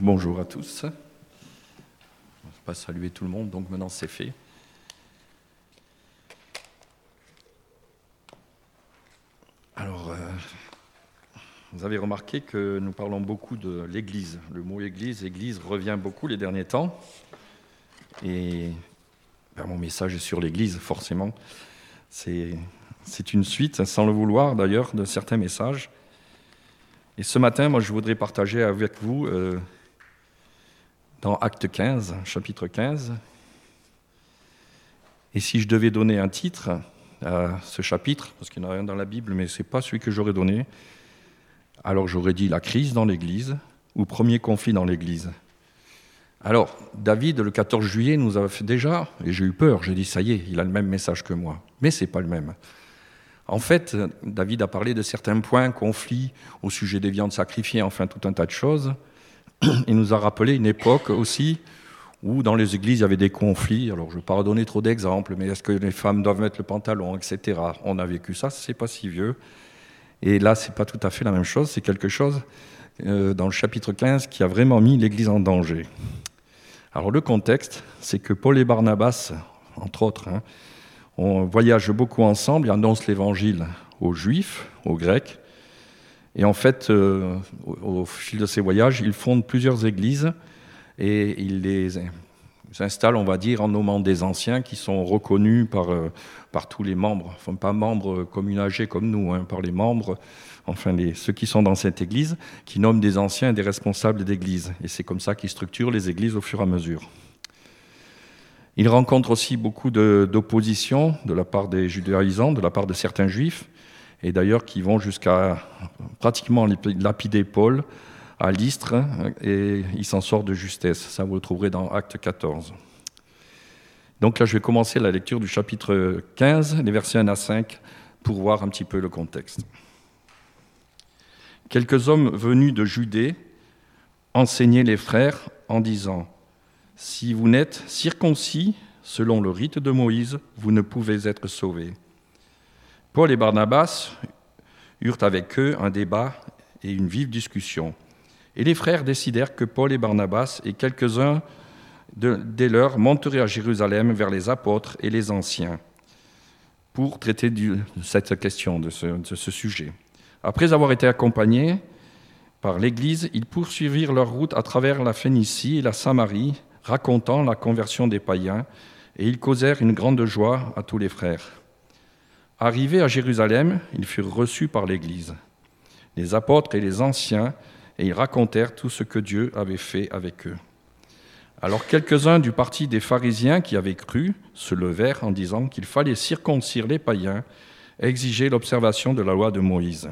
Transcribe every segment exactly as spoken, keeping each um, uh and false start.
Bonjour à tous. Je ne vais pas saluer tout le monde, donc maintenant c'est fait. Alors, euh, vous avez remarqué que nous parlons beaucoup de l'Église. Le mot Église, Église revient beaucoup les derniers temps. Et ben, mon message est sur l'Église, forcément. C'est, c'est une suite, sans le vouloir d'ailleurs, de certains messages. Et ce matin, moi, je voudrais partager avec vous euh, dans Acte quinze, chapitre quinze. Et si je devais donner un titre à ce chapitre, parce qu'il n'y en a rien dans la Bible, mais ce n'est pas celui que j'aurais donné, alors j'aurais dit la crise dans l'Église ou premier conflit dans l'Église. Alors, David, le quatorze juillet, nous a fait déjà, et j'ai eu peur, j'ai dit ça y est, il a le même message que moi. Mais ce n'est pas le même. En fait, David a parlé de certains points, conflits au sujet des viandes sacrifiées, enfin tout un tas de choses. Il nous a rappelé une époque aussi où dans les églises il y avait des conflits. Alors je ne vais pas redonner trop d'exemples, mais est-ce que les femmes doivent mettre le pantalon, et cetera. On a vécu ça, c'est pas si vieux. Et là, c'est pas tout à fait la même chose. C'est quelque chose euh, dans le chapitre quinze qui a vraiment mis l'Église en danger. Alors le contexte, c'est que Paul et Barnabas, entre autres, hein, on voyage beaucoup ensemble, ils annoncent l'évangile aux Juifs, aux Grecs. Et en fait, euh, au, au fil de ces voyages, ils fondent plusieurs églises et ils les installent, on va dire, en nommant des anciens qui sont reconnus par, euh, par tous les membres, enfin pas membres communagés comme nous, hein, par les membres, enfin les, ceux qui sont dans cette église, qui nomment des anciens et des responsables d'église. Et c'est comme ça qu'ils structurent les églises au fur et à mesure. Ils rencontrent aussi beaucoup de, d'opposition de la part des judaïsants, de la part de certains juifs, et d'ailleurs qui vont jusqu'à pratiquement lapider Paul à Lystre, et il s'en sort de justesse. Ça, vous le trouverez dans Acte quatorze. Donc là, je vais commencer la lecture du chapitre quinze, les versets un à cinq, pour voir un petit peu le contexte. Quelques hommes venus de Judée enseignaient les frères en disant « Si vous n'êtes circoncis selon le rite de Moïse, vous ne pouvez être sauvés. » Paul et Barnabas eurent avec eux un débat et une vive discussion. Et les frères décidèrent que Paul et Barnabas et quelques-uns de, des leurs monteraient à Jérusalem vers les apôtres et les anciens pour traiter du, de cette question, de ce, de ce sujet. Après avoir été accompagnés par l'Église, ils poursuivirent leur route à travers la Phénicie et la Samarie, racontant la conversion des païens, et ils causèrent une grande joie à tous les frères. Arrivés à Jérusalem, ils furent reçus par l'Église, les apôtres et les anciens, et ils racontèrent tout ce que Dieu avait fait avec eux. Alors quelques-uns du parti des pharisiens qui avaient cru se levèrent en disant qu'il fallait circoncire les païens et exiger l'observation de la loi de Moïse.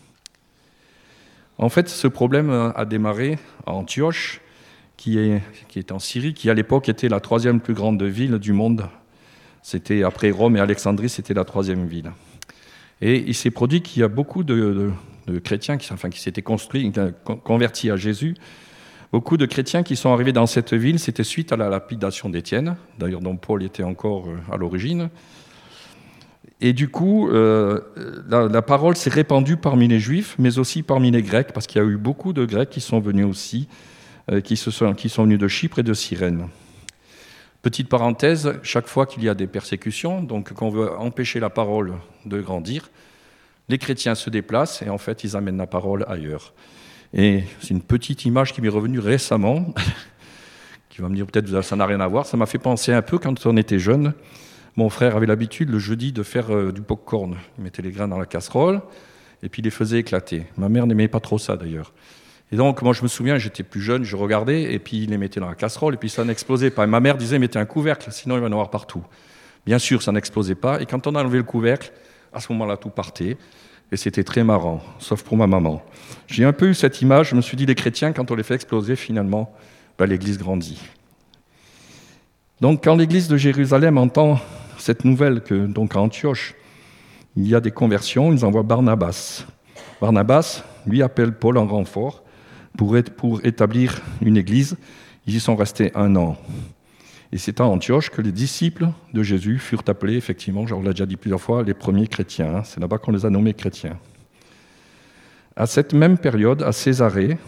En fait, ce problème a démarré à Antioche, qui est, qui est en Syrie, qui à l'époque était la troisième plus grande ville du monde. C'était après Rome et Alexandrie, c'était la troisième ville. Et il s'est produit qu'il y a beaucoup de, de, de chrétiens qui, enfin, qui s'étaient construits, convertis à Jésus. Beaucoup de chrétiens qui sont arrivés dans cette ville, c'était suite à la lapidation d'Étienne, d'ailleurs dont Paul était encore à l'origine. Et du coup, euh, la, la parole s'est répandue parmi les Juifs, mais aussi parmi les Grecs, parce qu'il y a eu beaucoup de Grecs qui sont venus aussi, euh, qui, se sont, qui sont venus de Chypre et de Cyrène. Petite parenthèse, chaque fois qu'il y a des persécutions, donc qu'on veut empêcher la parole de grandir, les chrétiens se déplacent et en fait ils amènent la parole ailleurs. Et c'est une petite image qui m'est revenue récemment, qui va me dire peut-être que ça n'a rien à voir, ça m'a fait penser un peu quand on était jeune. Mon frère avait l'habitude le jeudi de faire euh, du pop-corn. Il mettait les grains dans la casserole et puis il les faisait éclater. Ma mère n'aimait pas trop ça d'ailleurs. Et donc, moi, je me souviens, j'étais plus jeune, je regardais, et puis il les mettait dans la casserole, et puis ça n'explosait pas. Et ma mère disait, mettez un couvercle, sinon il va y en avoir partout. Bien sûr, ça n'explosait pas, et quand on a enlevé le couvercle, à ce moment-là, tout partait, et c'était très marrant, sauf pour ma maman. J'ai un peu eu cette image, je me suis dit, les chrétiens, quand on les fait exploser, finalement, ben, l'Église grandit. Donc, quand l'Église de Jérusalem entend cette nouvelle que, donc à Antioche, il y a des conversions, ils envoient Barnabas. Barnabas, lui, appelle Paul en renfort, Pour, être, pour établir une église. Ils y sont restés un an. Et c'est à Antioche que les disciples de Jésus furent appelés, effectivement, je l'ai déjà dit plusieurs fois, les premiers chrétiens. C'est là-bas qu'on les a nommés chrétiens. À cette même période, à Césarée,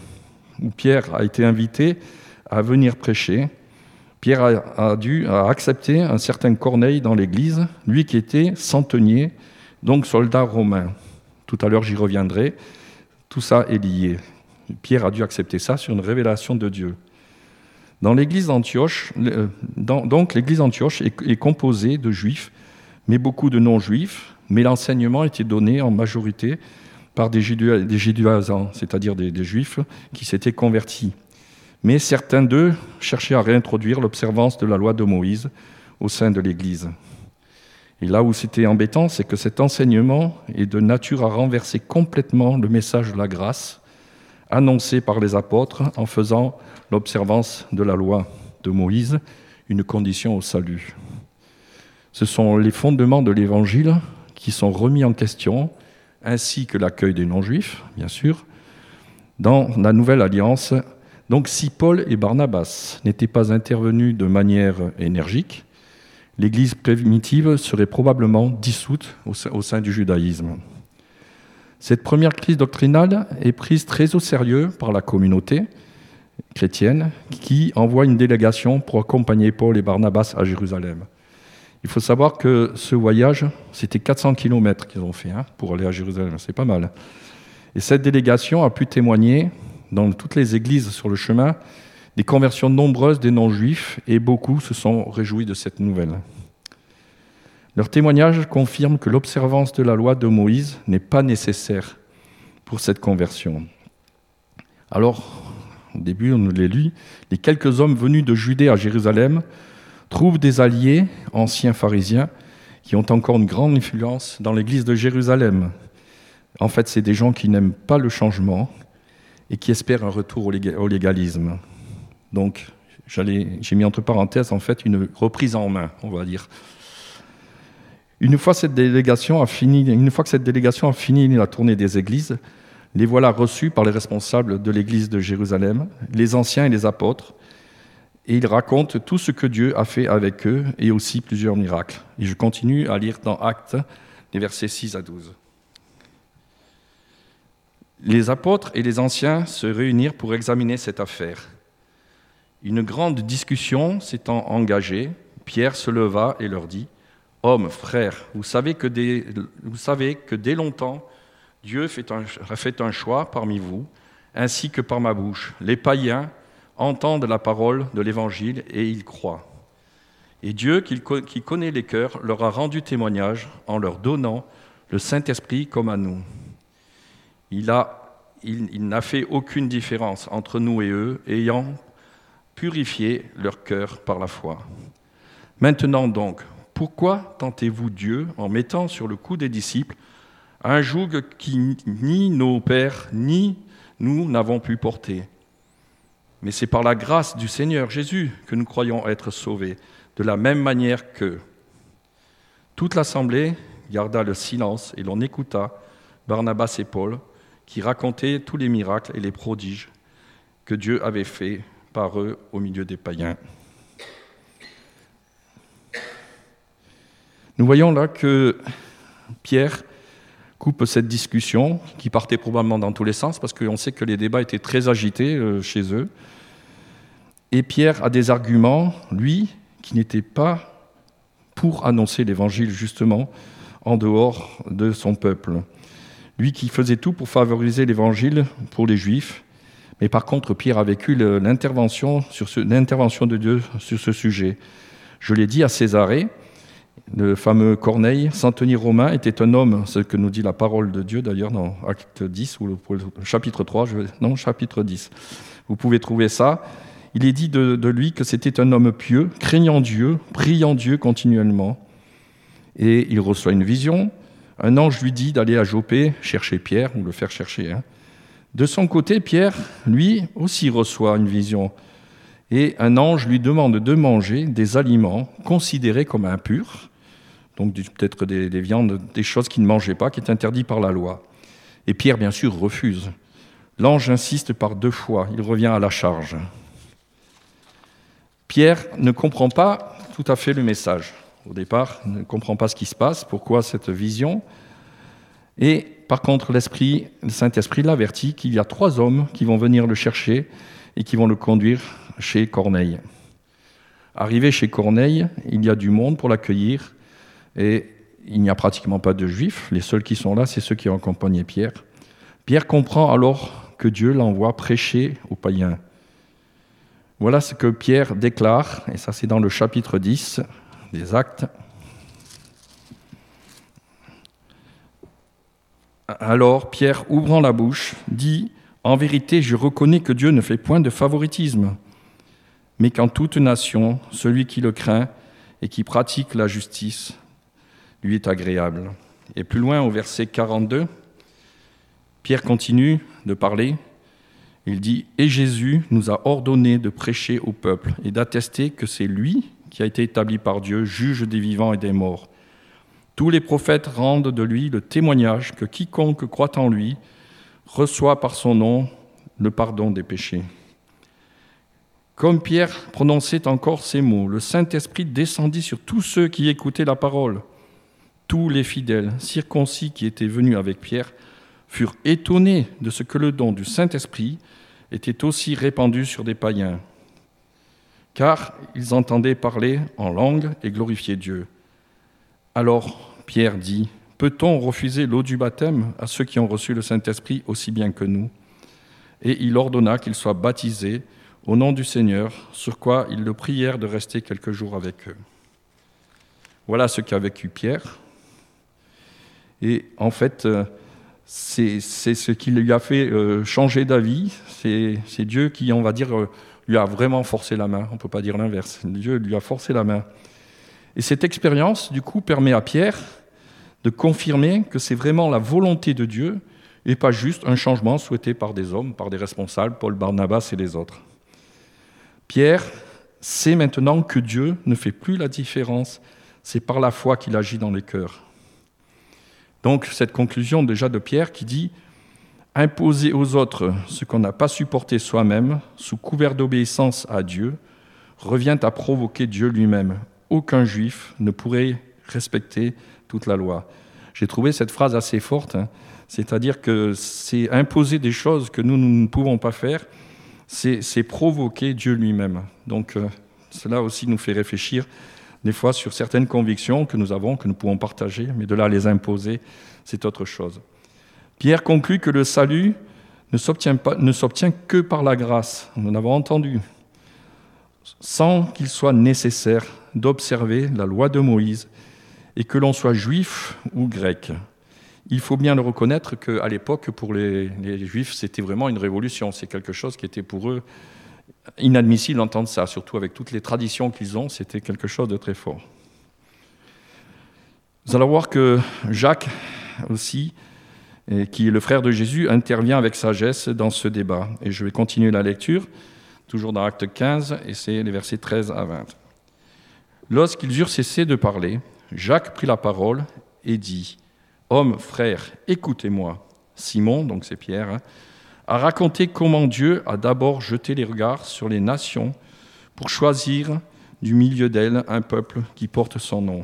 où Pierre a été invité à venir prêcher, Pierre a, a dû a accepter un certain Corneille dans l'Église, lui qui était centenier, donc soldat romain. Tout à l'heure, j'y reviendrai. Tout ça est lié. Pierre a dû accepter ça sur une révélation de Dieu. Dans l'Église d'Antioche, dans, donc l'Église d'Antioche est, est composée de juifs, mais beaucoup de non-juifs, mais l'enseignement était donné en majorité par des Judaïsants, c'est-à-dire des, des juifs qui s'étaient convertis. Mais certains d'eux cherchaient à réintroduire l'observance de la loi de Moïse au sein de l'Église. Et là où c'était embêtant, c'est que cet enseignement est de nature à renverser complètement le message de la grâce annoncé par les apôtres en faisant l'observance de la loi de Moïse une condition au salut. Ce sont les fondements de l'Évangile qui sont remis en question, ainsi que l'accueil des non-juifs, bien sûr, dans la Nouvelle Alliance. Donc si Paul et Barnabas n'étaient pas intervenus de manière énergique, l'Église primitive serait probablement dissoute au sein du judaïsme. Cette première crise doctrinale est prise très au sérieux par la communauté chrétienne qui envoie une délégation pour accompagner Paul et Barnabas à Jérusalem. Il faut savoir que ce voyage, c'était quatre cents kilomètres qu'ils ont fait hein, pour aller à Jérusalem, c'est pas mal. Et cette délégation a pu témoigner dans toutes les églises sur le chemin des conversions nombreuses des non-juifs et beaucoup se sont réjouis de cette nouvelle. Leur témoignage confirme que l'observance de la loi de Moïse n'est pas nécessaire pour cette conversion. Alors, au début, on l'a lu, les quelques hommes venus de Judée à Jérusalem trouvent des alliés, anciens pharisiens, qui ont encore une grande influence dans l'église de Jérusalem. En fait, c'est des gens qui n'aiment pas le changement et qui espèrent un retour au légalisme. Donc, j'allais, j'ai mis entre parenthèses, en fait, une reprise en main, on va dire. Une fois, cette délégation a fini, une fois que cette délégation a fini la tournée des églises, les voilà reçus par les responsables de l'église de Jérusalem, les anciens et les apôtres, et ils racontent tout ce que Dieu a fait avec eux et aussi plusieurs miracles. Et je continue à lire dans Actes, les versets six à douze. Les apôtres et les anciens se réunirent pour examiner cette affaire. Une grande discussion s'étant engagée, Pierre se leva et leur dit « Hommes, frères, vous savez que dès, vous savez que dès longtemps, Dieu fait un, a fait un choix parmi vous, ainsi que par ma bouche. Les païens entendent la parole de l'Évangile et ils croient. Et Dieu, qui connaît les cœurs, leur a rendu témoignage en leur donnant le Saint-Esprit comme à nous. Il, a, il, il n'a fait aucune différence entre nous et eux, ayant purifié leur cœur par la foi. Maintenant donc, pourquoi tentez-vous Dieu en mettant sur le cou des disciples un joug qui ni nos pères ni nous n'avons pu porter ? Mais c'est par la grâce du Seigneur Jésus que nous croyons être sauvés, de la même manière qu'eux. Toute l'assemblée garda le silence et l'on écouta Barnabas et Paul qui racontaient tous les miracles et les prodiges que Dieu avait faits par eux au milieu des païens. Nous voyons là que Pierre coupe cette discussion qui partait probablement dans tous les sens parce qu'on sait que les débats étaient très agités chez eux. Et Pierre a des arguments, lui, qui n'était pas pour annoncer l'évangile justement en dehors de son peuple. Lui qui faisait tout pour favoriser l'évangile pour les Juifs. Mais par contre, Pierre a vécu l'intervention, sur ce, l'intervention de Dieu sur ce sujet. Je l'ai dit à Césarée, le fameux Corneille, centenier romain, était un homme, ce que nous dit la parole de Dieu d'ailleurs dans Acte dix, ou le, le chapitre trois, je, non, chapitre dix. Vous pouvez trouver ça. Il est dit de, de lui que c'était un homme pieux, craignant Dieu, priant Dieu continuellement. Et il reçoit une vision. Un ange lui dit d'aller à Jopé chercher Pierre, ou le faire chercher. Hein. De son côté, Pierre, lui, aussi reçoit une vision. Et un ange lui demande de manger des aliments considérés comme impurs, donc peut-être des, des viandes, des choses qu'il ne mangeait pas, qui est interdit par la loi. Et Pierre, bien sûr, refuse. L'ange insiste par deux fois, il revient à la charge. Pierre ne comprend pas tout à fait le message. Au départ, il ne comprend pas ce qui se passe, pourquoi cette vision. Et par contre, l'Esprit, le Saint-Esprit l'avertit qu'il y a trois hommes qui vont venir le chercher et qui vont le conduire chez Corneille. Arrivé chez Corneille, il y a du monde pour l'accueillir et il n'y a pratiquement pas de Juifs. Les seuls qui sont là, c'est ceux qui ont accompagné Pierre. Pierre comprend alors que Dieu l'envoie prêcher aux païens. Voilà ce que Pierre déclare, et ça c'est dans le chapitre dix des Actes. Alors Pierre, ouvrant la bouche, dit « En vérité, je reconnais que Dieu ne fait point de favoritisme, mais qu'en toute nation, celui qui le craint et qui pratique la justice lui est agréable. » Et plus loin, au verset quarante-deux, Pierre continue de parler. Il dit « Et Jésus nous a ordonné de prêcher au peuple et d'attester que c'est lui qui a été établi par Dieu, juge des vivants et des morts. Tous les prophètes rendent de lui le témoignage que quiconque croit en lui reçoit par son nom le pardon des péchés. » Comme Pierre prononçait encore ces mots, le Saint-Esprit descendit sur tous ceux qui écoutaient la parole. Tous les fidèles circoncis qui étaient venus avec Pierre furent étonnés de ce que le don du Saint-Esprit était aussi répandu sur des païens, car ils entendaient parler en langue et glorifier Dieu. Alors Pierre dit « Peut-on refuser l'eau du baptême à ceux qui ont reçu le Saint-Esprit aussi bien que nous ?» Et il ordonna qu'ils soient baptisés au nom du Seigneur, sur quoi ils le prièrent de rester quelques jours avec eux. Voilà ce qu'a vécu Pierre. Et en fait, c'est, c'est ce qui lui a fait changer d'avis. C'est, c'est Dieu qui, on va dire, lui a vraiment forcé la main. On ne peut pas dire l'inverse. Dieu lui a forcé la main. Et cette expérience, du coup, permet à Pierre de confirmer que c'est vraiment la volonté de Dieu et pas juste un changement souhaité par des hommes, par des responsables, Paul, Barnabas et les autres. Pierre sait maintenant que Dieu ne fait plus la différence, c'est par la foi qu'il agit dans les cœurs. Donc cette conclusion déjà de Pierre qui dit « Imposer aux autres ce qu'on n'a pas supporté soi-même, sous couvert d'obéissance à Dieu, revient à provoquer Dieu lui-même. Aucun juif ne pourrait respecter toute la loi. » J'ai trouvé cette phrase assez forte, hein. C'est-à-dire que c'est imposer des choses que nous, nous ne pouvons pas faire, c'est, c'est provoquer Dieu lui-même. Donc euh, cela aussi nous fait réfléchir des fois sur certaines convictions que nous avons, que nous pouvons partager, mais de là à les imposer, c'est autre chose. Pierre conclut que le salut ne s'obtient pas, ne s'obtient que par la grâce, nous l'avons entendu, sans qu'il soit nécessaire d'observer la loi de Moïse et que l'on soit juif ou grec. Il faut bien le reconnaître qu'à l'époque, pour les, les Juifs, c'était vraiment une révolution. C'est quelque chose qui était pour eux inadmissible d'entendre ça, surtout avec toutes les traditions qu'ils ont, c'était quelque chose de très fort. Vous allez voir que Jacques aussi, qui est le frère de Jésus, intervient avec sagesse dans ce débat. Et je vais continuer la lecture, toujours dans Acte quinze, et c'est les versets treize à vingt. Lorsqu'ils eurent cessé de parler, Jacques prit la parole et dit « Hommes, frères, écoutez-moi. » Simon, donc c'est Pierre, hein, a raconté comment Dieu a d'abord jeté les regards sur les nations pour choisir du milieu d'elles un peuple qui porte son nom.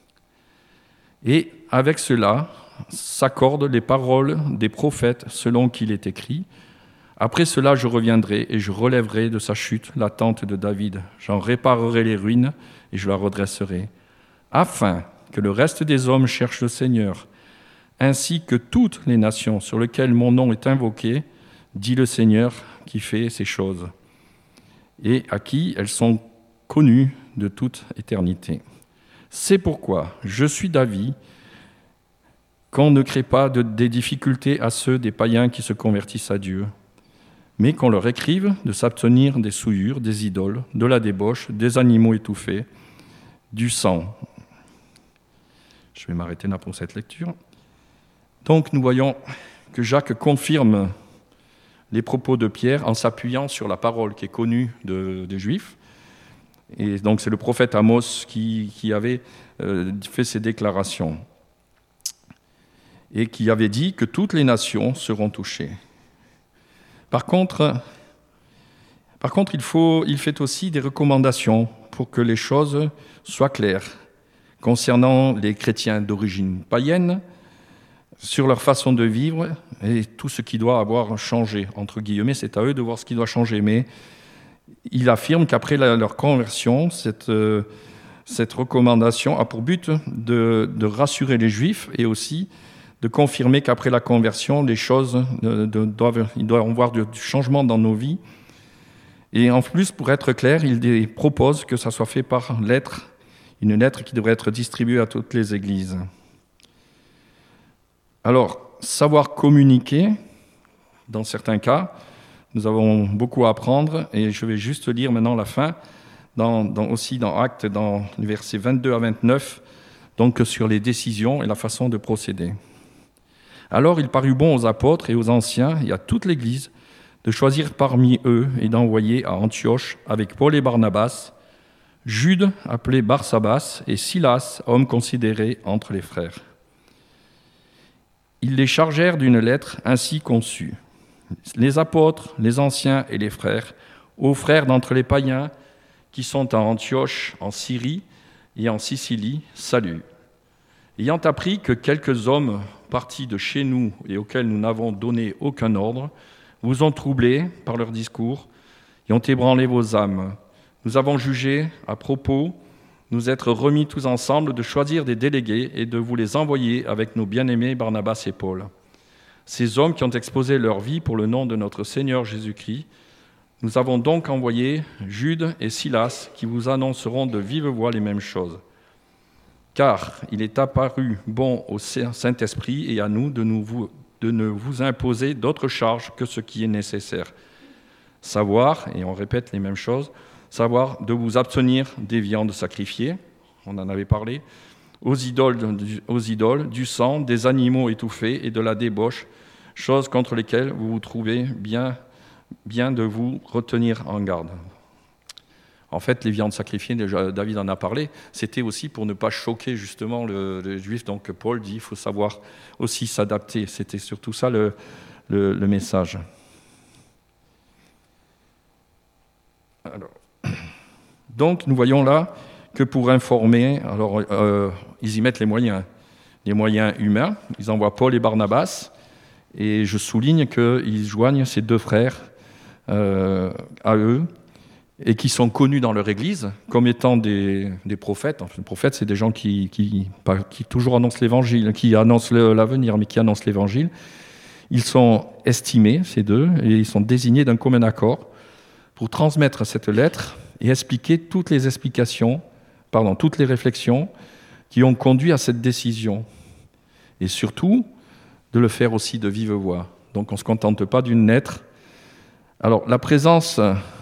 Et avec cela s'accordent les paroles des prophètes selon qu'il est écrit « Après cela, je reviendrai et je relèverai de sa chute la tente de David. J'en réparerai les ruines et je la redresserai, afin que le reste des hommes cherche le Seigneur, ainsi que toutes les nations sur lesquelles mon nom est invoqué, dit le Seigneur qui fait ces choses, et à qui elles sont connues de toute éternité. C'est pourquoi je suis d'avis qu'on ne crée pas de, des difficultés à ceux des païens qui se convertissent à Dieu, mais qu'on leur écrive de s'abstenir des souillures, des idoles, de la débauche, des animaux étouffés, du sang. » Je vais m'arrêter là pour cette lecture. Donc nous voyons que Jacques confirme les propos de Pierre en s'appuyant sur la parole qui est connue de, des Juifs. Et donc c'est le prophète Amos qui, qui avait euh, fait ces déclarations et qui avait dit que toutes les nations seront touchées. Par contre, par contre il, faut, il fait aussi des recommandations pour que les choses soient claires concernant les chrétiens d'origine païenne, sur leur façon de vivre et tout ce qui doit avoir changé. Entre guillemets, c'est à eux de voir ce qui doit changer. Mais il affirme qu'après la, leur conversion, cette, euh, cette recommandation a pour but de, de rassurer les Juifs et aussi de confirmer qu'après la conversion, les choses de, de, doivent, il doit y avoir du changement dans nos vies. Et en plus, pour être clair, il propose que ça soit fait par lettre, une lettre qui devrait être distribuée à toutes les églises. Alors, savoir communiquer, dans certains cas, nous avons beaucoup à apprendre, et je vais juste lire maintenant la fin, dans, dans, aussi dans Actes, dans les versets vingt-deux à vingt-neuf, donc sur les décisions et la façon de procéder. Alors il parut bon aux apôtres et aux anciens et à toute l'Église de choisir parmi eux et d'envoyer à Antioche avec Paul et Barnabas, Jude appelé Barsabas et Silas, hommes considérés entre les frères. Ils les chargèrent d'une lettre ainsi conçue. Les apôtres, les anciens et les frères, aux frères d'entre les païens qui sont à Antioche, en Syrie et en Sicile, salut. Ayant appris que quelques hommes partis de chez nous et auxquels nous n'avons donné aucun ordre, vous ont troublés par leurs discours et ont ébranlé vos âmes. Nous avons jugé, à propos, nous être remis tous ensemble de choisir des délégués et de vous les envoyer avec nos bien-aimés Barnabas et Paul. Ces hommes qui ont exposé leur vie pour le nom de notre Seigneur Jésus-Christ, nous avons donc envoyé Jude et Silas qui vous annonceront de vive voix les mêmes choses. Car il est apparu bon au Saint-Esprit et à nous de, nous de ne vous imposer d'autres charges que ce qui est nécessaire. Savoir, et on répète les mêmes choses, savoir de vous abstenir des viandes sacrifiées, on en avait parlé, aux idoles, aux idoles, du sang, des animaux étouffés et de la débauche, choses contre lesquelles vous vous trouvez bien, bien de vous retenir en garde. En fait, les viandes sacrifiées, déjà David en a parlé, c'était aussi pour ne pas choquer justement le, le juif. Donc Paul dit qu'il faut savoir aussi s'adapter. C'était surtout ça le, le, le message. Alors, donc nous voyons là que pour informer, alors euh, ils y mettent les moyens, les moyens humains. Ils envoient Paul et Barnabas, et je souligne qu'ils joignent ces deux frères euh, à eux, et qui sont connus dans leur église comme étant des, des prophètes. Enfin, les prophètes, c'est des gens qui, qui, pas, qui toujours annoncent l'évangile, qui annoncent le, l'avenir, mais qui annoncent l'évangile. Ils sont estimés, ces deux, et ils sont désignés d'un commun accord pour transmettre cette lettre et expliquer toutes les explications, pardon, toutes les réflexions qui ont conduit à cette décision. Et surtout, de le faire aussi de vive voix. Donc on ne se contente pas d'une lettre. Alors, la présence...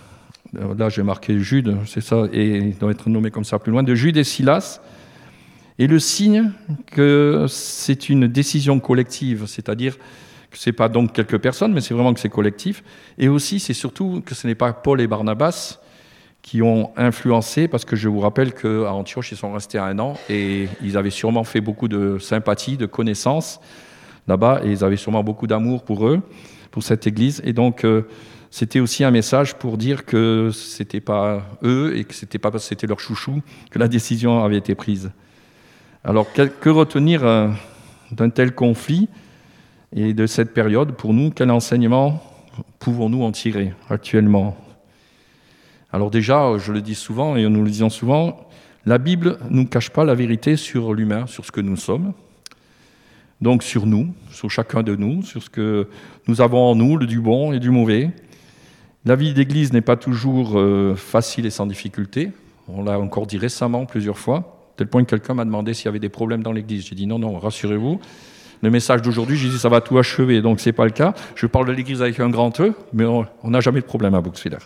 Là, j'ai marqué Jude, c'est ça, et il doit être nommé comme ça plus loin, de Jude et Silas, est le signe que c'est une décision collective, c'est-à-dire que ce n'est pas donc quelques personnes, mais c'est vraiment que c'est collectif, et aussi, c'est surtout que ce n'est pas Paul et Barnabas qui ont influencé, parce que je vous rappelle qu'à Antioche, ils sont restés un an, et ils avaient sûrement fait beaucoup de sympathie, de connaissances là-bas, et ils avaient sûrement beaucoup d'amour pour eux, pour cette église, et donc... Euh, C'était aussi un message pour dire que ce n'était pas eux et que ce n'était pas parce que c'était leur chouchou que la décision avait été prise. Alors, que retenir d'un tel conflit et de cette période pour nous? Quel enseignement pouvons-nous en tirer actuellement? Alors déjà, je le dis souvent et nous le disons souvent, la Bible ne nous cache pas la vérité sur l'humain, sur ce que nous sommes. Donc sur nous, sur chacun de nous, sur ce que nous avons en nous, le du bon et du mauvais. La vie d'église n'est pas toujours euh, facile et sans difficulté. On l'a encore dit récemment plusieurs fois, à tel point que quelqu'un m'a demandé s'il y avait des problèmes dans l'église. J'ai dit non, non, rassurez-vous. Le message d'aujourd'hui, j'ai dit ça va tout achever, donc ce n'est pas le cas. Je parle de l'église avec un grand E, mais on n'a jamais de problème à Buxwiller.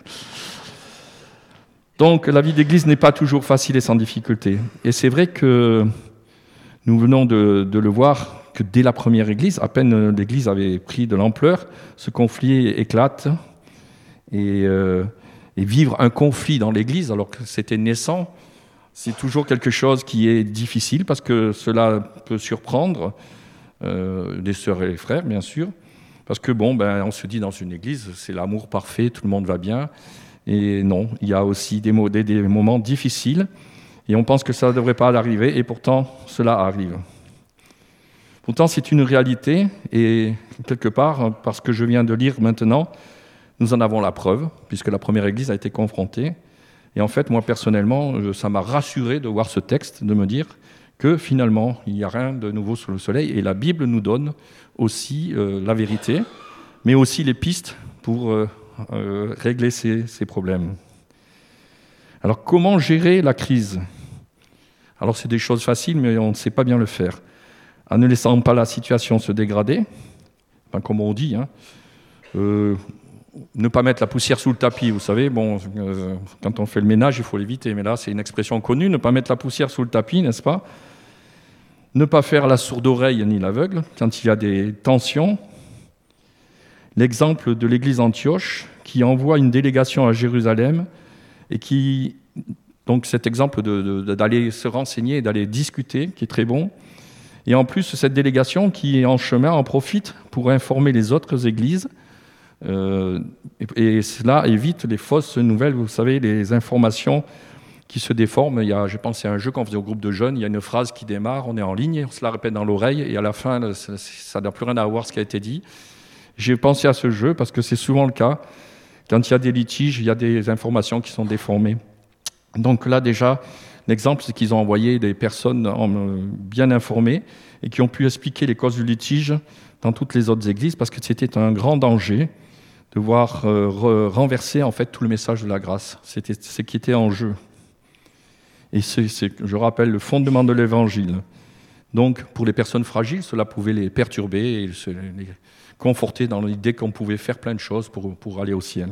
Donc la vie d'église n'est pas toujours facile et sans difficulté. Et c'est vrai que nous venons de, de le voir, que dès la première église, à peine l'église avait pris de l'ampleur, ce conflit éclate. Et, euh, et vivre un conflit dans l'église, alors que c'était naissant, c'est toujours quelque chose qui est difficile, parce que cela peut surprendre euh, les sœurs et les frères, bien sûr, parce que bon, ben, on se dit dans une église, c'est l'amour parfait, tout le monde va bien, et non, il y a aussi des, des, des moments difficiles, et on pense que ça ne devrait pas arriver, et pourtant, cela arrive. Pourtant, c'est une réalité, et quelque part, parce que je viens de lire maintenant, nous en avons la preuve, puisque la première Église a été confrontée. Et en fait, moi, personnellement, ça m'a rassuré de voir ce texte, de me dire que finalement, il n'y a rien de nouveau sous le soleil, et la Bible nous donne aussi euh, la vérité, mais aussi les pistes pour euh, euh, régler ces, ces problèmes. Alors, comment gérer la crise ? Alors, c'est des choses faciles, mais on ne sait pas bien le faire. En ne laissant pas la situation se dégrader, enfin, comme on dit, hein, euh, ne pas mettre la poussière sous le tapis, vous savez, bon, euh, quand on fait le ménage, il faut l'éviter, mais là, c'est une expression connue, ne pas mettre la poussière sous le tapis, n'est-ce pas ? Ne pas faire la sourde oreille ni l'aveugle quand il y a des tensions. L'exemple de l'église Antioche, qui envoie une délégation à Jérusalem, et qui, donc cet exemple de, de, d'aller se renseigner, d'aller discuter, qui est très bon. Et en plus, cette délégation qui est en chemin en profite pour informer les autres églises. Euh, et, et cela évite les fausses nouvelles, vous savez, les informations qui se déforment. Il y a, je pense, c'est un jeu qu'on faisait au groupe de jeunes. Il y a une phrase qui démarre, on est en ligne, on se la répète dans l'oreille, et à la fin, ça n'a plus rien à voir ce qui a été dit. J'ai pensé à ce jeu parce que c'est souvent le cas. Quand il y a des litiges, il y a des informations qui sont déformées. Donc là, déjà, l'exemple, c'est qu'ils ont envoyé des personnes bien informées et qui ont pu expliquer les causes du litige dans toutes les autres églises, parce que c'était un grand danger de voir euh, renverser en fait tout le message de la grâce. C'était ce qui était en jeu. Et c'est, c'est, je rappelle, le fondement de l'Évangile. Donc, pour les personnes fragiles, cela pouvait les perturber et se, les conforter dans l'idée qu'on pouvait faire plein de choses pour, pour aller au ciel.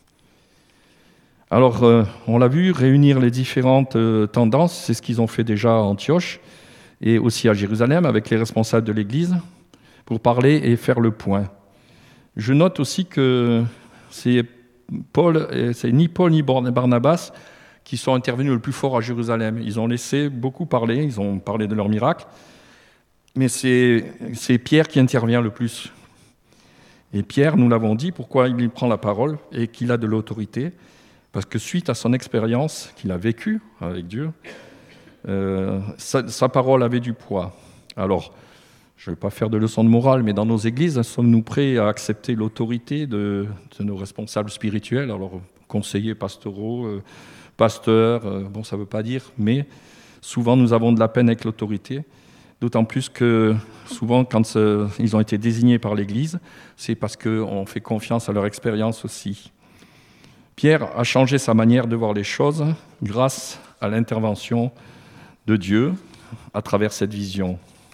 Alors, euh, on l'a vu, réunir les différentes euh, tendances, c'est ce qu'ils ont fait déjà à Antioche et aussi à Jérusalem avec les responsables de l'Église pour parler et faire le point. Je note aussi que c'est, Paul, c'est ni Paul ni Barnabas qui sont intervenus le plus fort à Jérusalem. Ils ont laissé beaucoup parler, ils ont parlé de leurs miracles, mais c'est, c'est Pierre qui intervient le plus. Et Pierre, nous l'avons dit, pourquoi il prend la parole et qu'il a de l'autorité ? Parce que suite à son expérience qu'il a vécue avec Dieu, euh, sa, sa parole avait du poids. Alors, je ne vais pas faire de leçon de morale, mais dans nos églises, sommes-nous prêts à accepter l'autorité de, de nos responsables spirituels, alors conseillers pastoraux, euh, pasteurs, euh, bon, ça ne veut pas dire, mais souvent nous avons de la peine avec l'autorité, d'autant plus que souvent, quand euh, ils ont été désignés par l'Église, c'est parce qu'on fait confiance à leur expérience aussi. Pierre a changé sa manière de voir les choses grâce à l'intervention de Dieu à travers cette vision.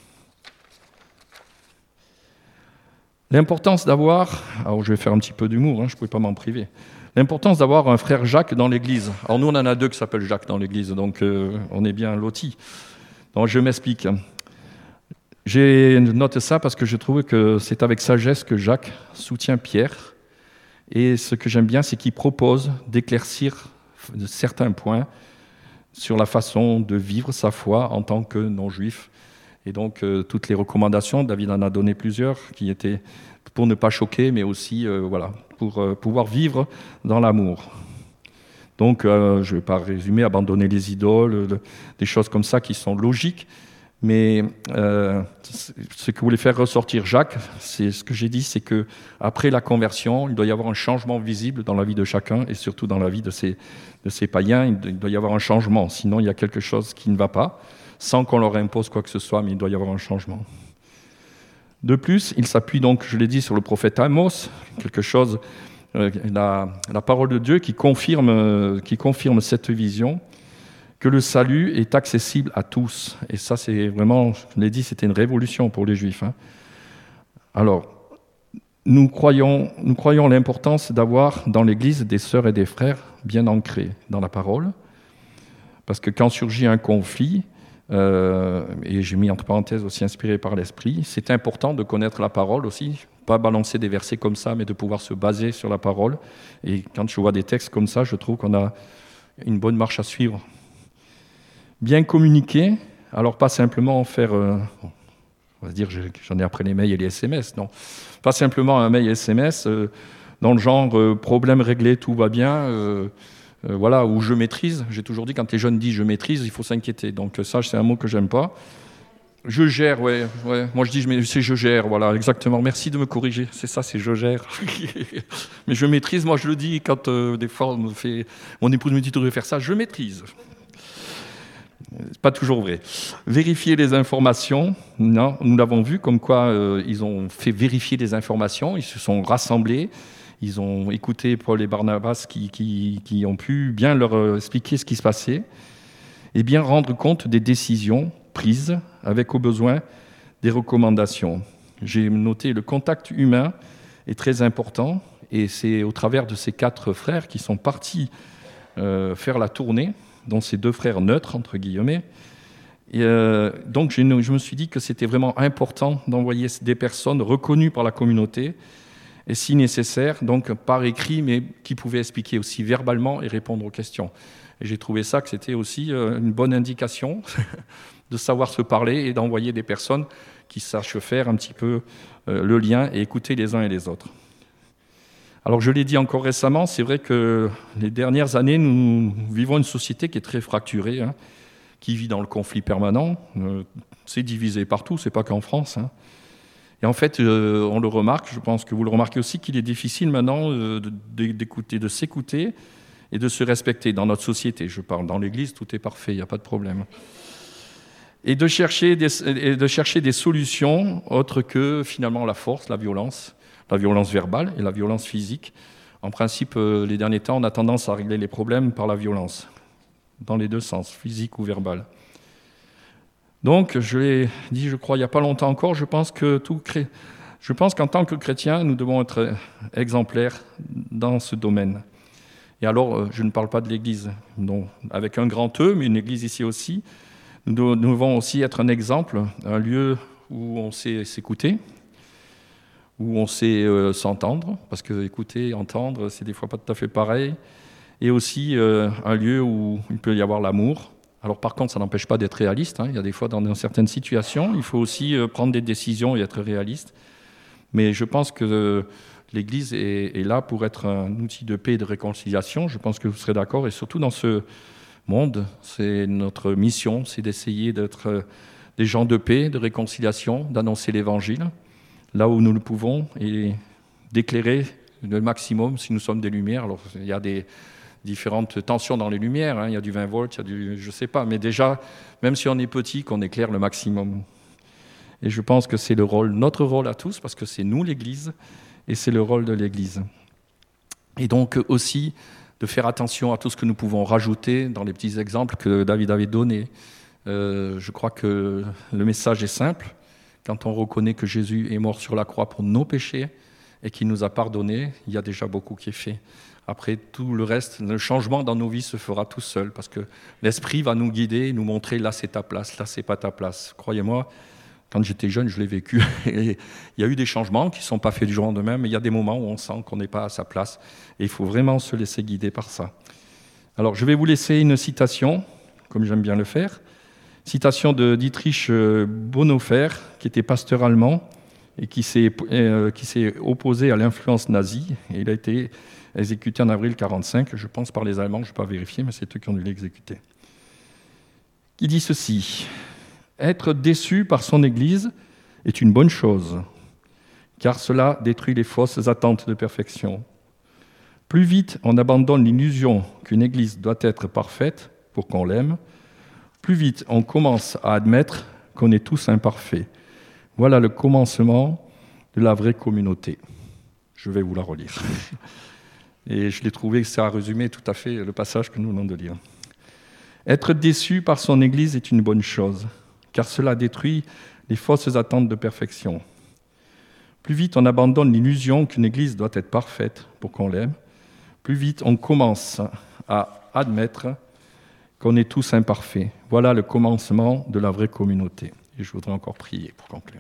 L'importance d'avoir, alors je vais faire un petit peu d'humour, hein, je ne pouvais pas m'en priver, l'importance d'avoir un frère Jacques dans l'Église. Alors nous, on en a deux qui s'appellent Jacques dans l'Église, donc euh, on est bien lotis. Donc je m'explique. J'ai noté ça parce que je trouve que c'est avec sagesse que Jacques soutient Pierre. Et ce que j'aime bien, c'est qu'il propose d'éclaircir certains points sur la façon de vivre sa foi en tant que non-juif. Et donc, euh, toutes les recommandations, David en a donné plusieurs, qui étaient pour ne pas choquer, mais aussi euh, voilà, pour euh, pouvoir vivre dans l'amour. Donc, euh, je ne vais pas résumer, abandonner les idoles, le, des choses comme ça qui sont logiques, mais euh, ce que voulait faire ressortir Jacques, c'est ce que j'ai dit, c'est qu'après la conversion, il doit y avoir un changement visible dans la vie de chacun, et surtout dans la vie de ces, de ces païens, il doit y avoir un changement, sinon il y a quelque chose qui ne va pas, sans qu'on leur impose quoi que ce soit, mais il doit y avoir un changement. De plus, il s'appuie donc, je l'ai dit, sur le prophète Amos, quelque chose, euh, la, la parole de Dieu qui confirme, euh, qui confirme cette vision, que le salut est accessible à tous. Et ça, c'est vraiment, je l'ai dit, c'était une révolution pour les Juifs. Hein. Alors, nous croyons, nous croyons l'importance d'avoir dans l'Église des sœurs et des frères bien ancrés dans la parole, parce que quand surgit un conflit, euh, et j'ai mis entre parenthèses aussi inspiré par l'Esprit, c'est important de connaître la parole aussi, pas balancer des versets comme ça, mais de pouvoir se baser sur la parole. Et quand je vois des textes comme ça, je trouve qu'on a une bonne marche à suivre. Bien communiquer, alors pas simplement faire, euh, on va se dire j'en ai après les mails et les S M S, non, pas simplement un mail S M S euh, dans le genre euh, problème réglé, tout va bien, euh, euh, voilà, ou je maîtrise. J'ai toujours dit quand les jeunes disent je maîtrise, il faut s'inquiéter. Donc ça, c'est un mot que j'aime pas. Je gère, ouais, ouais. Moi je dis, mais c'est je gère, voilà, exactement. Merci de me corriger. C'est ça, c'est je gère. Mais je maîtrise. Moi je le dis quand euh, des fois on me fait, mon épouse me dit tu devrais faire ça. Je maîtrise. C'est pas toujours vrai. Vérifier les informations. Non, nous l'avons vu, comme quoi euh, ils ont fait vérifier les informations. Ils se sont rassemblés. Ils ont écouté Paul et Barnabas qui, qui, qui ont pu bien leur euh, expliquer ce qui se passait et bien rendre compte des décisions prises avec au besoin des recommandations. J'ai noté le contact humain est très important et c'est au travers de ces quatre frères qui sont partis euh, faire la tournée, dont ces deux frères neutres, entre guillemets. Et euh, donc je me suis dit que c'était vraiment important d'envoyer des personnes reconnues par la communauté et si nécessaire, donc par écrit, mais qui pouvaient expliquer aussi verbalement et répondre aux questions. Et j'ai trouvé ça que c'était aussi une bonne indication de savoir se parler et d'envoyer des personnes qui sachent faire un petit peu le lien et écouter les uns et les autres. Alors je l'ai dit encore récemment, c'est vrai que les dernières années, nous vivons une société qui est très fracturée, hein, qui vit dans le conflit permanent. Euh, c'est divisé partout, c'est pas qu'en France. Hein. Et en fait, euh, on le remarque, je pense que vous le remarquez aussi, qu'il est difficile maintenant euh, d'écouter, de s'écouter et de se respecter dans notre société. Je parle dans l'Église, tout est parfait, il n'y a pas de problème. Et de chercher des, et de chercher des solutions autres que finalement la force, la violence, la violence verbale et la violence physique. En principe, euh, les derniers temps, on a tendance à régler les problèmes par la violence, dans les deux sens, physique ou verbal. Donc, je l'ai dit, je crois, il n'y a pas longtemps encore, je pense que tout cré... je pense qu'en tant que chrétiens, nous devons être exemplaires dans ce domaine. Et alors, je ne parle pas de l'Église, non, avec un grand E, mais une Église ici aussi. Nous devons aussi être un exemple, un lieu où on sait s'écouter, où on sait euh, s'entendre, parce que écouter, entendre, c'est des fois pas tout à fait pareil. Et aussi euh, un lieu où il peut y avoir l'amour. Alors par contre, ça n'empêche pas d'être réaliste. Hein. Il y a des fois, dans, dans certaines situations, il faut aussi euh, prendre des décisions et être réaliste. Mais je pense que euh, l'Église est, est là pour être un outil de paix et de réconciliation. Je pense que vous serez d'accord. Et surtout dans ce monde, c'est notre mission, c'est d'essayer d'être euh, des gens de paix, de réconciliation, d'annoncer l'Évangile, là où nous le pouvons, et d'éclairer le maximum si nous sommes des lumières. Alors il y a des différentes tensions dans les lumières, hein. Il y a du vingt volts, il y a du, je ne sais pas, mais déjà, même si on est petit, qu'on éclaire le maximum. Et je pense que c'est le rôle, notre rôle à tous, parce que c'est nous l'Église, et c'est le rôle de l'Église. Et donc aussi, de faire attention à tout ce que nous pouvons rajouter dans les petits exemples que David avait donnés. Euh, je crois que le message est simple. Quand on reconnaît que Jésus est mort sur la croix pour nos péchés et qu'il nous a pardonnés, il y a déjà beaucoup qui est fait. Après, tout le reste, le changement dans nos vies se fera tout seul, parce que l'Esprit va nous guider, nous montrer là c'est ta place, là c'est pas ta place. Croyez-moi, quand j'étais jeune, je l'ai vécu. Et il y a eu des changements qui ne sont pas faits du jour au lendemain, mais il y a des moments où on sent qu'on n'est pas à sa place. Et il faut vraiment se laisser guider par ça. Alors, je vais vous laisser une citation, comme j'aime bien le faire. Citation de Dietrich Bonhoeffer, qui était pasteur allemand et qui s'est, euh, qui s'est opposé à l'influence nazie. Et il a été exécuté en avril mille neuf cent quarante-cinq, je pense par les Allemands, je ne vais pas vérifier, mais c'est eux qui ont dû l'exécuter. Qui dit ceci: être déçu par son Église est une bonne chose, car cela détruit les fausses attentes de perfection. Plus vite on abandonne l'illusion qu'une Église doit être parfaite pour qu'on l'aime, plus vite on commence à admettre qu'on est tous imparfaits. Voilà le commencement de la vraie communauté. Je vais vous la relire. Et je l'ai trouvé que ça a résumé tout à fait le passage que nous venons de lire. Être déçu par son Église est une bonne chose, car cela détruit les fausses attentes de perfection. Plus vite on abandonne l'illusion qu'une Église doit être parfaite pour qu'on l'aime, plus vite on commence à admettre qu'on est tous imparfaits. Voilà le commencement de la vraie communauté. Et je voudrais encore prier pour conclure.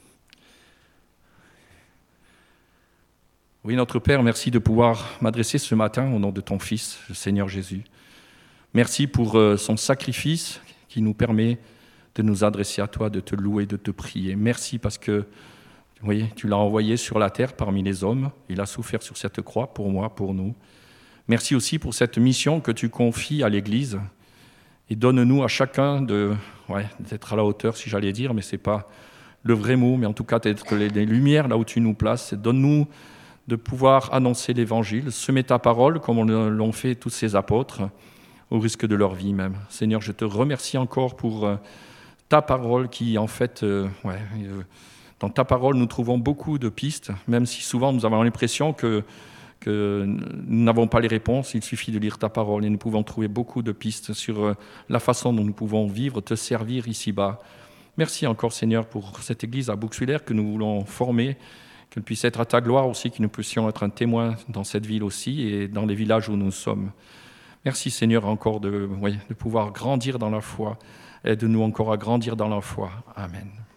Oui, notre Père, merci de pouvoir m'adresser ce matin au nom de ton Fils, le Seigneur Jésus. Merci pour son sacrifice qui nous permet de nous adresser à toi, de te louer, de te prier. Merci parce que oui, tu l'as envoyé sur la terre parmi les hommes. Il a souffert sur cette croix pour moi, pour nous. Merci aussi pour cette mission que tu confies à l'Église Et donne-nous à chacun de, ouais, d'être à la hauteur, si j'allais dire, mais ce n'est pas le vrai mot, mais en tout cas d'être les, les lumières là où tu nous places. Et donne-nous de pouvoir annoncer l'Évangile, semer ta parole, comme l'ont fait tous ces apôtres, au risque de leur vie même. Seigneur, je te remercie encore pour euh, ta parole qui, en fait, euh, ouais, euh, dans ta parole, nous trouvons beaucoup de pistes, même si souvent nous avons l'impression que, que nous n'avons pas les réponses. Il suffit de lire ta parole et nous pouvons trouver beaucoup de pistes sur euh, la façon dont nous pouvons vivre, te servir ici-bas. Merci encore, Seigneur, pour cette église à Bouxwiller que nous voulons former, qu'elle puisse être à ta gloire aussi, que nous puissions être un témoin dans cette ville aussi et dans les villages où nous sommes. Merci, Seigneur, encore de, oui, de pouvoir grandir dans la foi. Aide-nous encore à grandir dans la foi. Amen.